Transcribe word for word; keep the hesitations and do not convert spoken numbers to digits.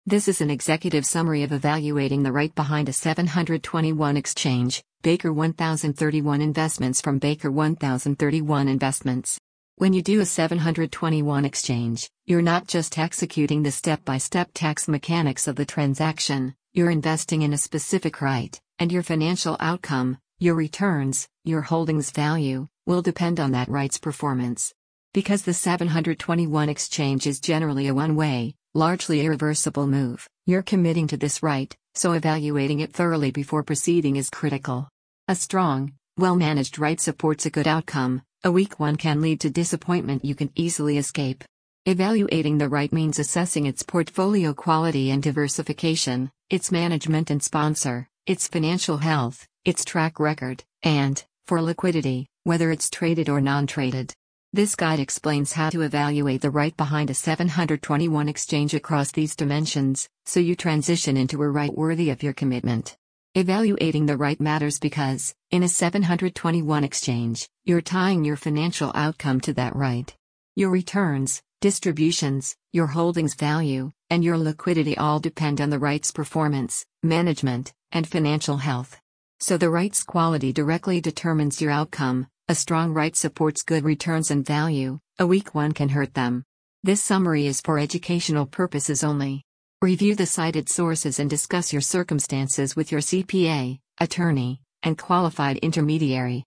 This is an executive summary of evaluating the right behind a seven hundred twenty-one exchange, Baker one thousand thirty-one Investments from Baker one thousand thirty-one Investments. When you do a seven hundred twenty-one exchange, you're not just executing the step-by-step tax mechanics of the transaction, you're investing in a specific right, and your financial outcome, your returns, your holdings value, will depend on that right's performance. Because the seven hundred twenty-one exchange is generally a one-way, largely irreversible move, you're committing to this right, so evaluating it thoroughly before proceeding is critical. A strong, well-managed right supports a good outcome, a weak one can lead to disappointment you can easily escape. Evaluating the right means assessing its portfolio quality and diversification, its management and sponsor, its financial health, its track record, and, for liquidity, whether it's traded or non-traded. This guide explains how to evaluate the right behind a seven hundred twenty-one exchange across these dimensions, so you transition into a right worthy of your commitment. Evaluating the right matters because, in a seven hundred twenty-one exchange, you're tying your financial outcome to that right. Your returns, distributions, your holdings value, and your liquidity all depend on the right's performance, management, and financial health. So the right's quality directly determines your outcome. A strong right supports good returns and value, a weak one can hurt them. This summary is for educational purposes only. Review the cited sources and discuss your circumstances with your C P A, attorney, and qualified intermediary.